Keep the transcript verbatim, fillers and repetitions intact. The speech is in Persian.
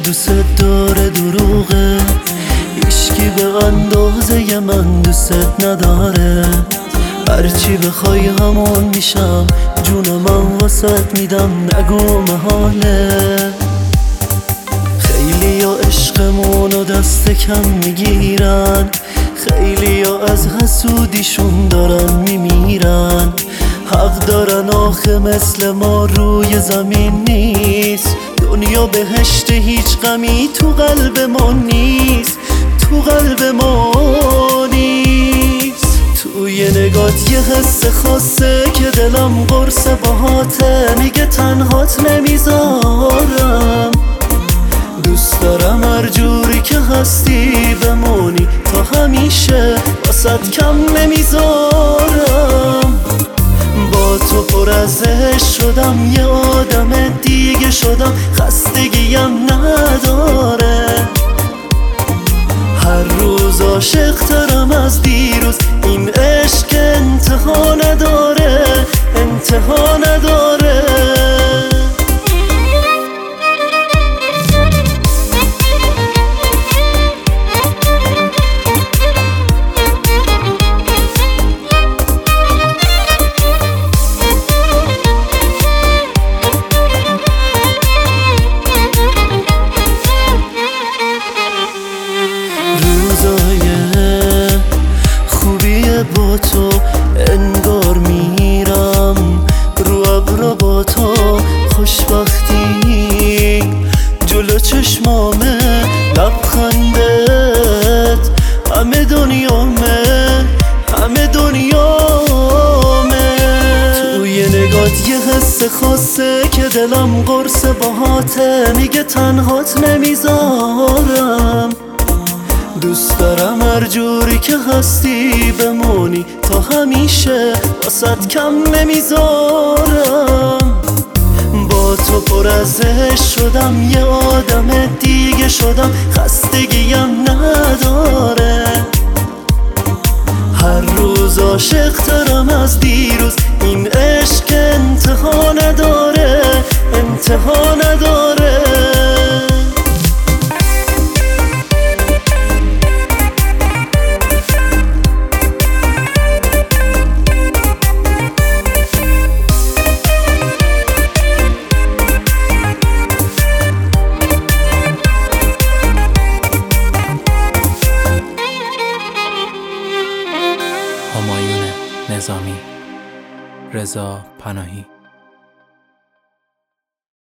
دوست داره دروغه، هیچکی به اندازه من دوست نداره. هرچی بخوای همون میشم، جون من واسط میدم، نگو محاله. خیلی یا عشقمونو دست کم میگیرن، خیلی یا از حسودیشون دارن میمیرن. حق دارن آخه مثل ما روی زمین نیست. دنیا بهشت هیچ غمی تو قلب ما نیست، تو قلب ما نیست. توی نگات یه حس خاصه که دلم قرص باهاته، میگه تنهات نمیذارم. دوست دارم هر جوری که هستی بمونی تا همیشه، واسط کم نمیذارم. با تو پر از عشق شدم، یه آدم دیگه شدم، خستگیم نداره. هر روز عاشق ترم از دیروز، این عشق انتها نداره، انتها نداره. با تو انگار میرم رو ابرا، با تو خوشبختی جلو چشمامه، لبخندت همه دنیامه، همه دنیامه. توی نگات یه حس خاصه که دلم قرص باهاته، میگه تنهات نمیذارم. دوست دارم هر جوری که هستی بمونی تا همیشه، واسط کم نمیذارم. با تو پر از عشق شدم، یه آدم دیگه شدم، خستگیم نداره. هر روز عاشق ترم از دیروز، این عشق انتها نداره، انتها نداره. همایون نظامی، رضا پناهی.